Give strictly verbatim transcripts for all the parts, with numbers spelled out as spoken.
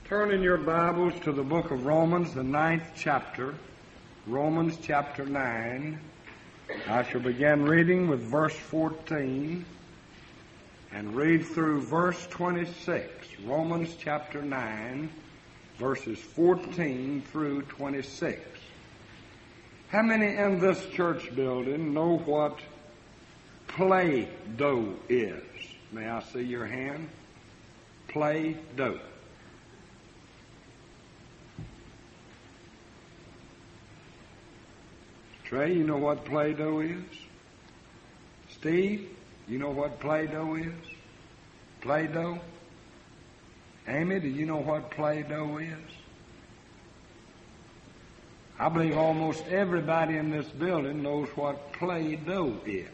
Turn in your Bibles to the book of Romans, the ninth chapter, Romans chapter nine. I shall begin reading with verse fourteen and read through verse twenty-six. Romans chapter nine, verses fourteen through twenty-six. How many in this church building know what Play-Doh is? May I see your hand? Play-Doh. Trey, you know what Play-Doh is? Steve, you know what Play-Doh is? Play-Doh? Amy, do you know what Play-Doh is? I believe almost everybody in this building knows what Play-Doh is.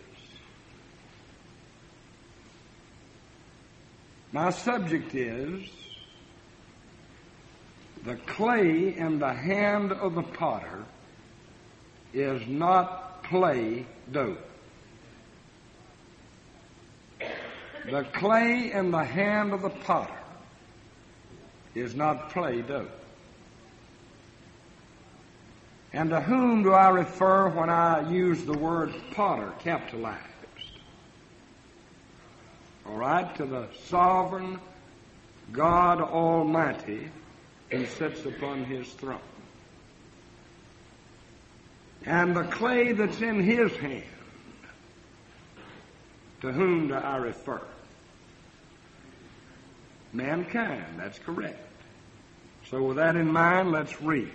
My subject is the clay in the hand of the potter is not Play-Doh. The clay in the hand of the potter is not Play-Doh. And to whom do I refer when I use the word potter capitalized? All right, to the sovereign God Almighty who sits upon his throne. And the clay that's in his hand, to whom do I refer? Mankind, that's correct. So with that in mind, let's read.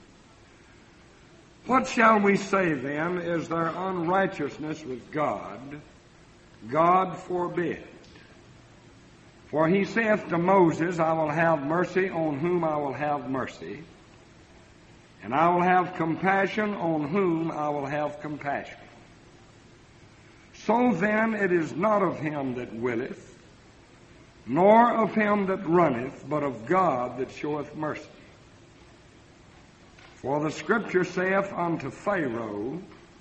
What shall we say then? Is there unrighteousness with God? God forbid. For he saith to Moses, I will have mercy on whom I will have mercy, and I will have compassion on whom I will have compassion. So then it is not of him that willeth, nor of him that runneth, but of God that showeth mercy. For the Scripture saith unto Pharaoh,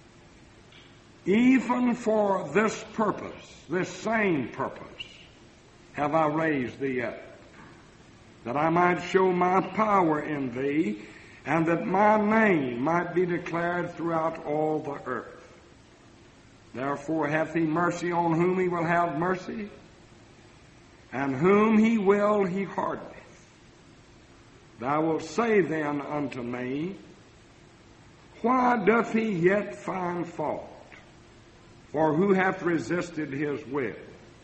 even for this purpose, this same purpose, have I raised thee up, that I might show my power in thee, and that my name might be declared throughout all the earth. Therefore hath he mercy on whom he will have mercy, and whom he will he hardeneth. Thou wilt say then unto me, why doth he yet find fault? For who hath resisted his will?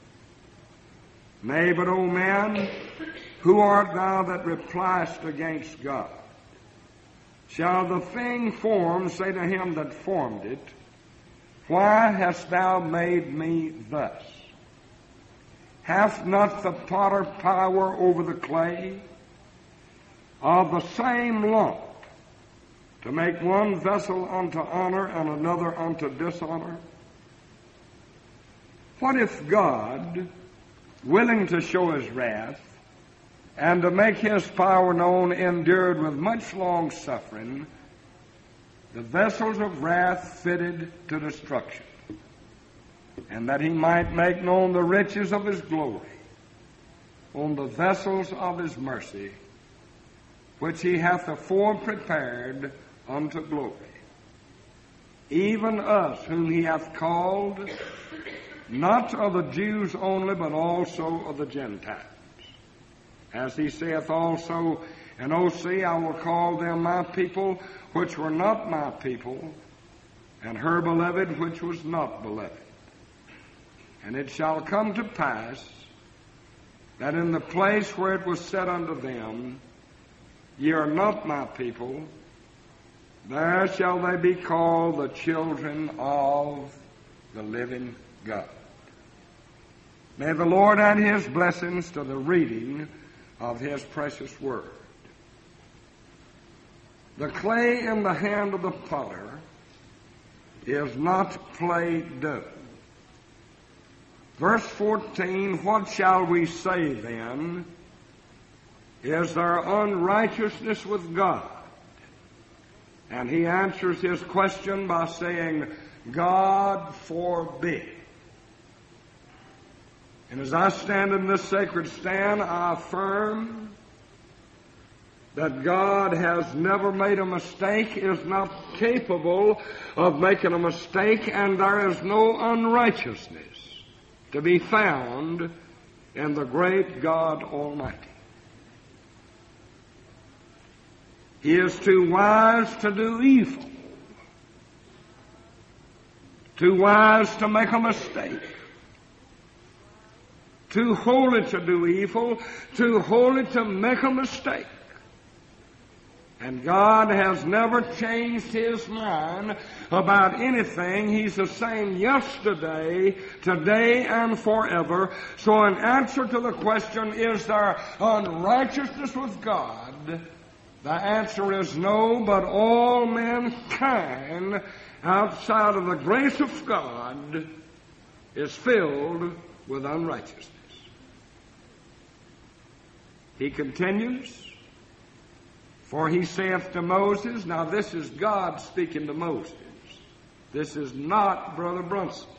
Nay, but, O man, who art thou that repliest against God? Shall the thing formed say to him that formed it, why hast thou made me thus? Hath not the potter power over the clay? Of the same lump, to make one vessel unto honor and another unto dishonor? What if God, willing to show his wrath, and to make his power known, endured with much long suffering the vessels of wrath fitted to destruction, and that he might make known the riches of his glory on the vessels of his mercy, which he hath afore prepared unto glory, even us whom he hath called, not of the Jews only, but also of the Gentiles. As he saith also in Osee, I will call them my people, which were not my people, and her beloved, which was not beloved. And it shall come to pass that in the place where it was said unto them, ye are not my people, there shall they be called the children of the living God. May the Lord add his blessings to the reading of his precious word. The clay in the hand of the potter is not Play-Doh. Verse fourteen, what shall we say then? Is there unrighteousness with God? And he answers his question by saying, God forbid. And as I stand in this sacred stand, I affirm that God has never made a mistake, is not capable of making a mistake, and there is no unrighteousness to be found in the great God Almighty. He is too wise to do evil, too wise to make a mistake, too holy to do evil, too holy to make a mistake. And God has never changed His mind about anything. He's the same yesterday, today, and forever. So in answer to the question, is there unrighteousness with God? The answer is no, but all mankind outside of the grace of God is filled with unrighteousness. He continues, for he saith to Moses, now this is God speaking to Moses. This is not Brother Brunson.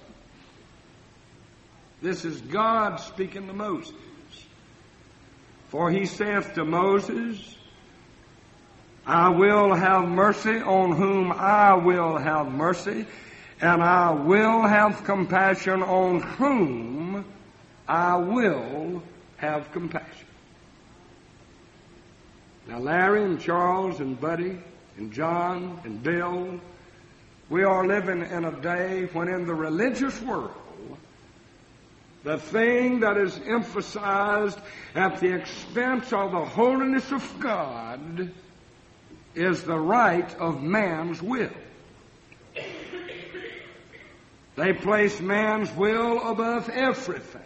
This is God speaking to Moses. For he saith to Moses, I will have mercy on whom I will have mercy, and I will have compassion on whom I will have compassion. Now, Larry and Charles and Buddy and John and Bill, we are living in a day when in the religious world, the thing that is emphasized at the expense of the holiness of God is the right of man's will. They place man's will above everything.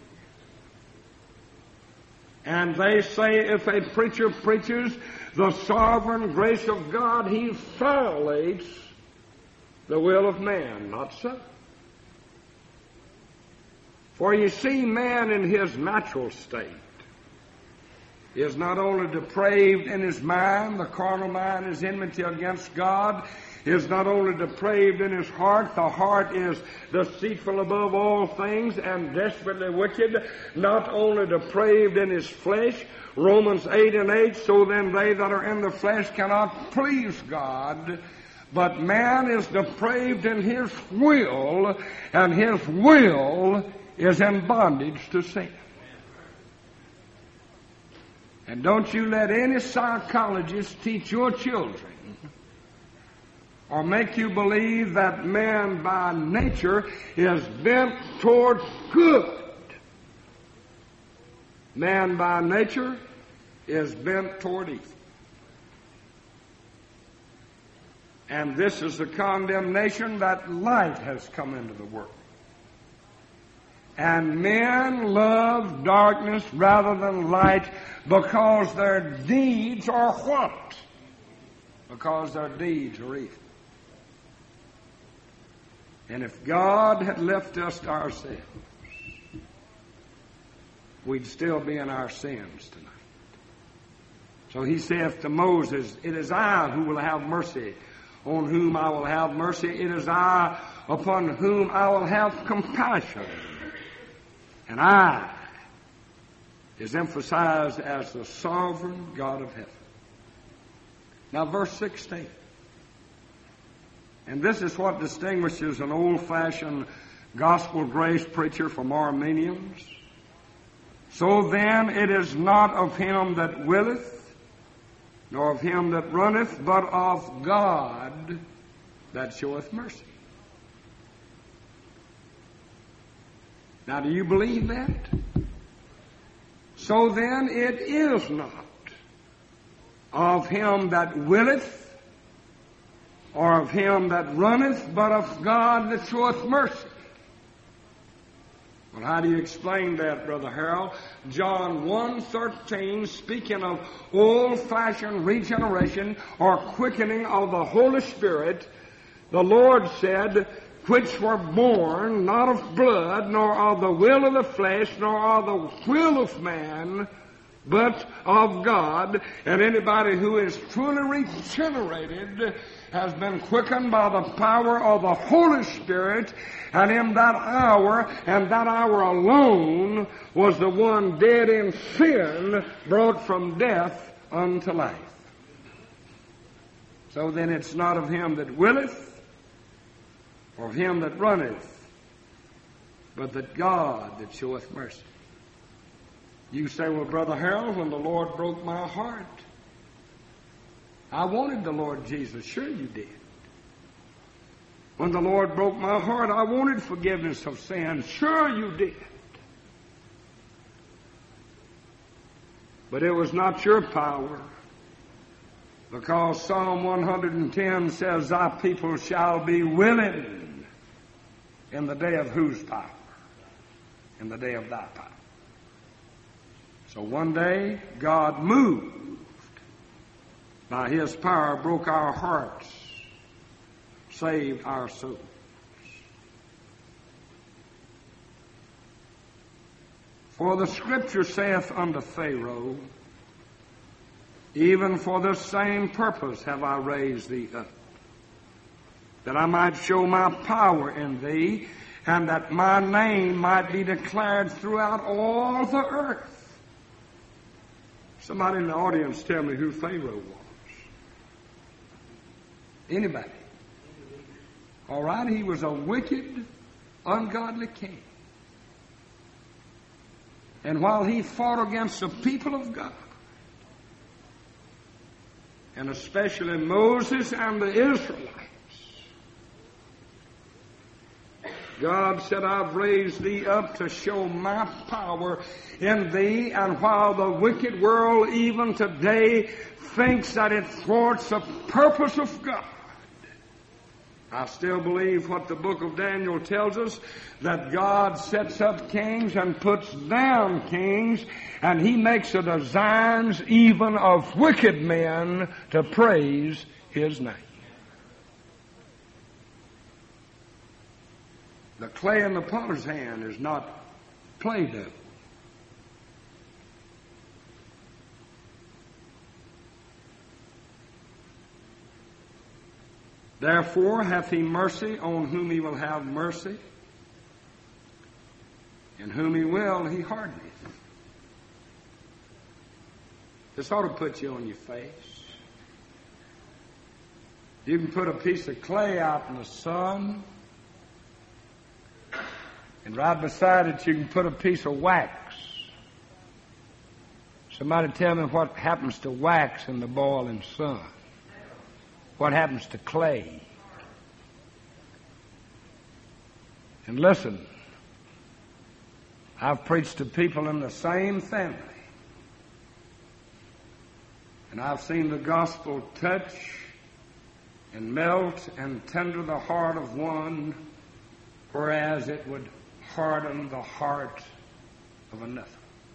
And they say if a preacher preaches the sovereign grace of God, he violates the will of man. Not so. For you see, man in his natural state is not only depraved in his mind, the carnal mind is enmity against God, is not only depraved in his heart, the heart is deceitful above all things and desperately wicked, not only depraved in his flesh, Romans eight and eight, so then they that are in the flesh cannot please God, but man is depraved in his will, and his will is in bondage to sin. And don't you let any psychologist teach your children or make you believe that man by nature is bent toward good. Man by nature is bent toward evil. And this is the condemnation that light has come into the world. And men love darkness rather than light because their deeds are what? Because their deeds are evil. And if God had left us to ourselves, we'd still be in our sins tonight. So he saith to Moses, it is I who will have mercy on whom I will have mercy. It is I upon whom I will have compassion. And I is emphasized as the sovereign God of heaven. Now verse sixteen. And this is what distinguishes an old-fashioned gospel grace preacher from Arminians. So then it is not of him that willeth, nor of him that runneth, but of God that showeth mercy. Now, do you believe that? So then it is not of him that willeth, or of him that runneth, but of God that showeth mercy. Well, how do you explain that, Brother Harold? John one thirteen, speaking of old-fashioned regeneration or quickening of the Holy Spirit, the Lord said, which were born not of blood, nor of the will of the flesh, nor of the will of man, but of God. And anybody who is truly regenerated has been quickened by the power of the Holy Spirit, and in that hour, and that hour alone, was the one dead in sin brought from death unto life. So then it's not of him that willeth, or of him that runneth, but that God that showeth mercy. You say, well, Brother Harold, when the Lord broke my heart, I wanted the Lord Jesus. Sure you did. When the Lord broke my heart, I wanted forgiveness of sins. Sure you did. But it was not your power, because Psalm one hundred ten says, thy people shall be willing in the day of whose power? In the day of thy power. So one day, God moved by his power, broke our hearts, saved our souls. For the Scripture saith unto Pharaoh, even for this same purpose have I raised thee up, that I might show my power in thee, and that my name might be declared throughout all the earth. Somebody in the audience tell me who Pharaoh was. Anybody? All right, he was a wicked, ungodly king. And while he fought against the people of God, and especially Moses and the Israelites, God said, I've raised thee up to show my power in thee. And while the wicked world even today thinks that it thwarts the purpose of God, I still believe what the book of Daniel tells us, that God sets up kings and puts down kings, and he makes the designs even of wicked men to praise his name. The clay in the potter's hand is not Play-Doh. Therefore hath he mercy on whom he will have mercy, and whom he will he hardeneth. This ought to put you on your face. You can put a piece of clay out in the sun, and right beside it you can put a piece of wax. Somebody tell me what happens to wax in the boiling sun. What happens to clay? And listen, I've preached to people in the same family, and I've seen the gospel touch and melt and tender the heart of one, whereas it would harden the heart of another.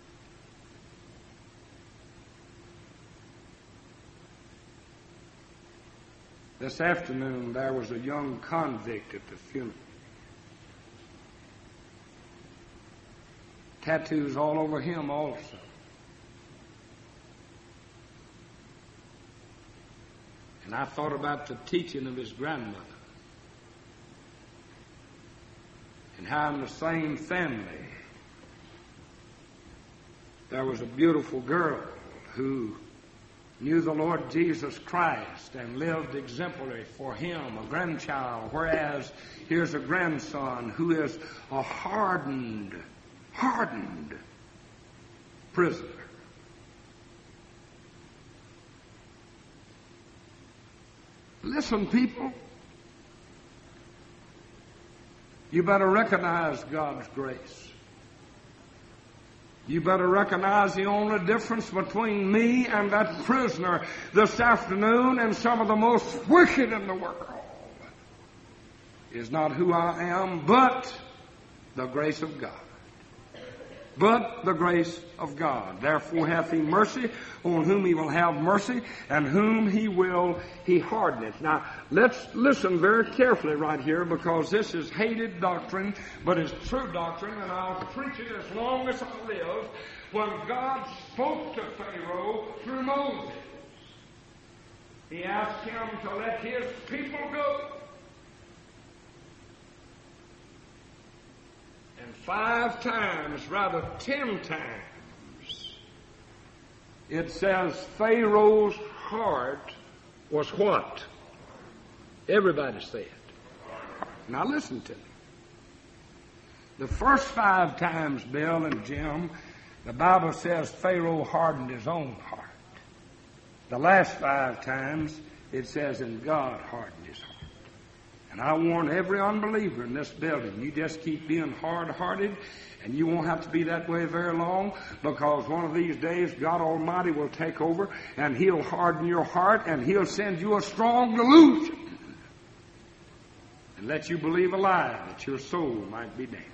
This afternoon there was a young convict at the funeral. Tattoos all over him also. And I thought about the teaching of his grandmother, and how in the same family there was a beautiful girl who knew the Lord Jesus Christ and lived exemplary for him, a grandchild, whereas here's a grandson who is a hardened, hardened prisoner. Listen, people, you better recognize God's grace. You better recognize the only difference between me and that prisoner this afternoon and some of the most wicked in the world is not who I am, but the grace of God. But the grace of God. Therefore hath he mercy on whom he will have mercy, and whom he will he hardeneth. Now, let's listen very carefully right here, because this is hated doctrine, but it's true doctrine, and I'll preach it as long as I live. When God spoke to Pharaoh through Moses, he asked him to let his people go. And five times, rather ten times, it says Pharaoh's heart was what? Everybody said. Now listen to me. The first five times, Bill and Jim, the Bible says Pharaoh hardened his own heart. The last five times, it says, and God hardened his heart. And I warn every unbeliever in this building, you just keep being hard-hearted, and you won't have to be that way very long, because one of these days God Almighty will take over, and He'll harden your heart, and He'll send you a strong delusion, and let you believe a lie that your soul might be damned.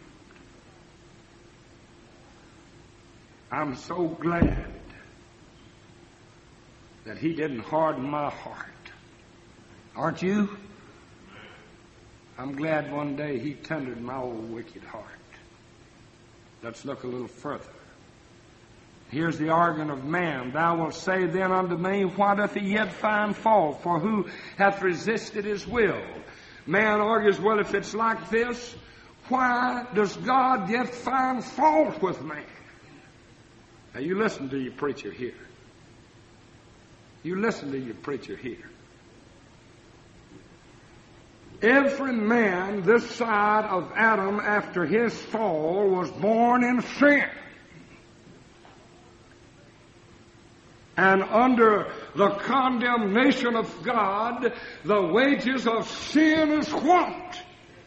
I'm so glad that He didn't harden my heart. Aren't you? I'm glad one day He tendered my old wicked heart. Let's look a little further. Here's the argument of man. Thou wilt say then unto me, why doth he yet find fault? For who hath resisted his will? Man argues, well, if it's like this, why does God yet find fault with man? Now you listen to your preacher here. You listen to your preacher here. Every man this side of Adam after his fall was born in sin. And under the condemnation of God, the wages of sin is what?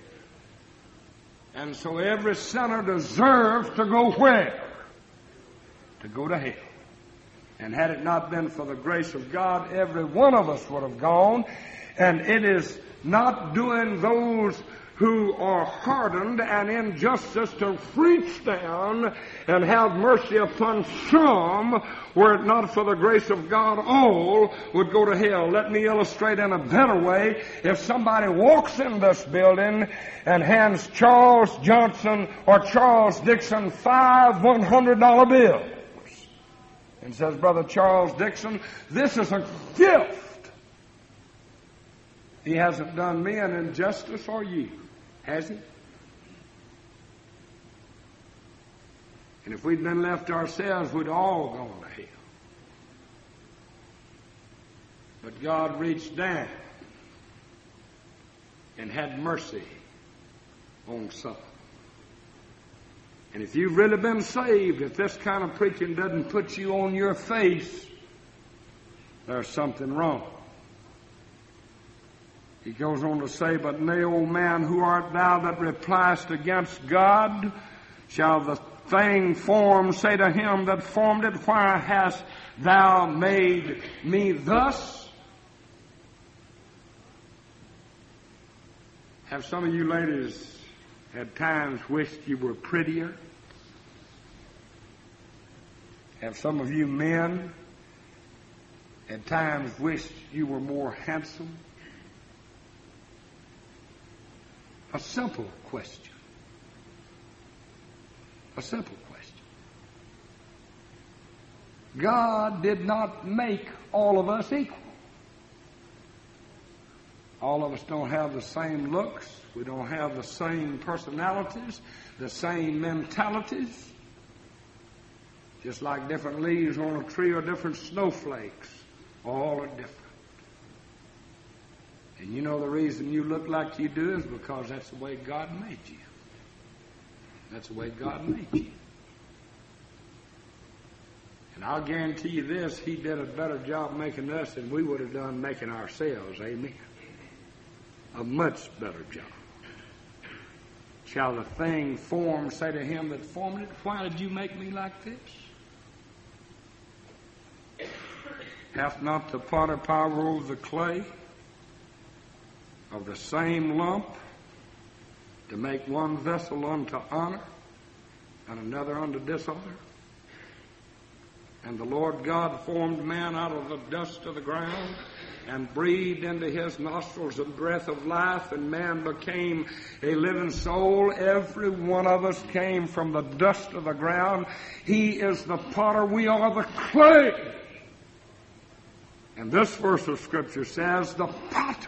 And so every sinner deserves to go where? To go to hell. And had it not been for the grace of God, every one of us would have gone. And it is not doing those who are hardened and injustice to reach down and have mercy upon some, were it not for the grace of God, all would go to hell. Let me illustrate in a better way. If somebody walks in this building and hands Charles Johnson or Charles Dixon five one hundred dollar bills and says, Brother Charles Dixon, this is a gift. He hasn't done me an injustice or you, has he? And if we'd been left ourselves, we'd all gone to hell. But God reached down and had mercy on some. And if you've really been saved, if this kind of preaching doesn't put you on your face, there's something wrong. He goes on to say, but nay, O man, who art thou that repliest against God? Shall the thing formed say to him that formed it, why hast thou made me thus? Have some of you ladies at times wished you were prettier? Have some of you men at times wished you were more handsome? A simple question. A simple question. God did not make all of us equal. All of us don't have the same looks. We don't have the same personalities, the same mentalities. Just like different leaves on a tree or different snowflakes. All are different. And you know the reason you look like you do is because that's the way God made you. That's the way God made you. And I'll guarantee you this, He did a better job making us than we would have done making ourselves. Amen. A much better job. Shall the thing formed say to him that formed it, why did you make me like this? Hath not the potter power over the clay of the same lump to make one vessel unto honor and another unto dishonor? And the Lord God formed man out of the dust of the ground and breathed into his nostrils the breath of life, and man became a living soul. Every one of us came from the dust of the ground. He is the potter, we are the clay. And this verse of Scripture says the potter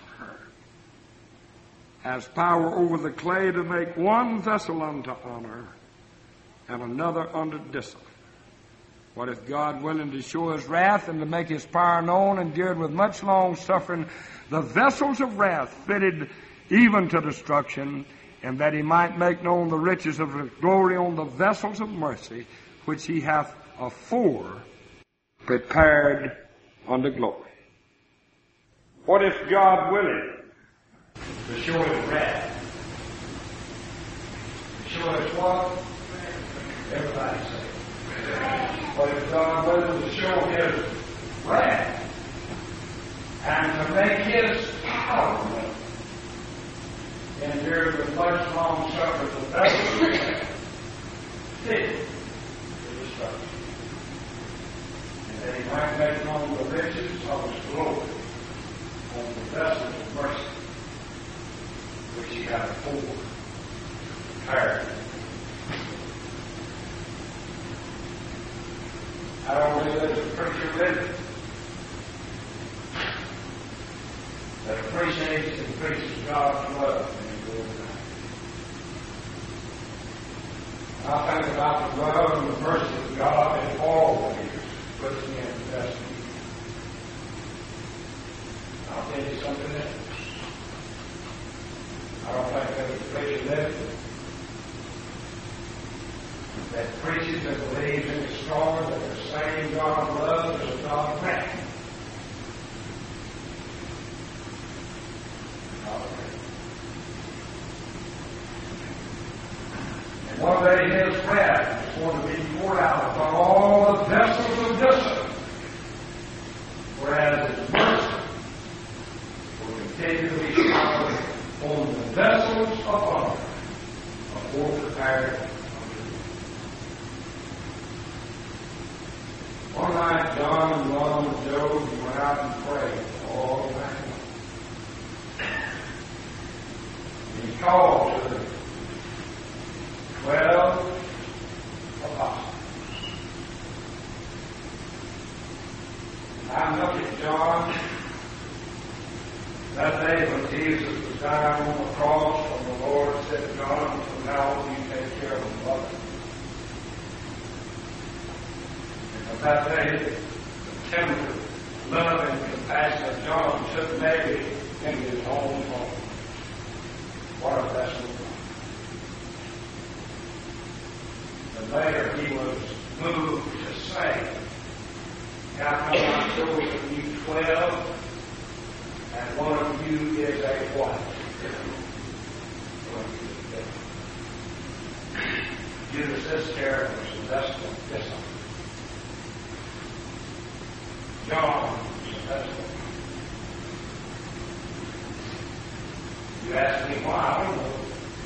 has power over the clay to make one vessel unto honor and another unto dishonor. What if God, willing to show his wrath and to make his power known, endured with much long suffering the vessels of wrath fitted even to destruction, and that he might make known the riches of his glory on the vessels of mercy, which he hath afore prepared unto glory. What if God willing to show his wrath? To show his what? Everybody say. What if God willing to show his wrath and to make his power known? Endured with much long suffering the vessels of wrath fitted to destruction, and that he might make known the riches of his glory on the vessels of mercy, which he hath afore prepared. I don't believe there's a preacher living that appreciates and preaches God's love in his good life. I think about the love and the mercy of God in all ways puts me in the best of you. I'll tell you something else. I don't think there's a preacher living that preaches and believes any stronger than the same God loves as God wrath. And one day his wrath is going to be poured out upon all the vessels of discipline, whereas his mercy will continue to be showered on the vessels of honor before prepared. One night, John and Ron and Joe went out and prayed all night long. He called to the twelve apostles. I look at John that day when Jesus was dying on the cross, and the Lord said, John, from now on you take care of the mother. That day, the tender love and compassion of John took Mary into his own home. What a vessel of God. And later he was moved to say, how come I chosen you twelve, and one of you is a what? Judas Iscariot was the vessel of discipline. John was a vessel. You ask me why, I don't know.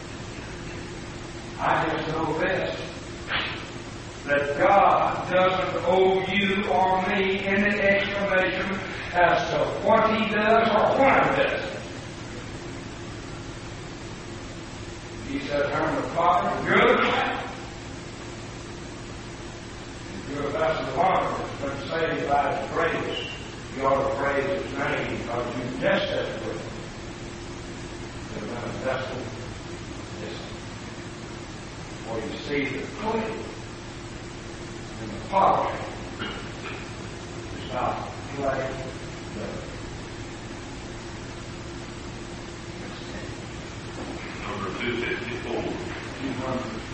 I just know this, that God doesn't owe you or me any explanation as to what he does or why he does it. He said, turn the Father, good man. You're a vessel of honor that's been saved by his grace. You ought to praise his name because you destined with him. You've been a vessel of discipline. For you see the clay and the potter is not clay, but Number two fifty-four. two hundred.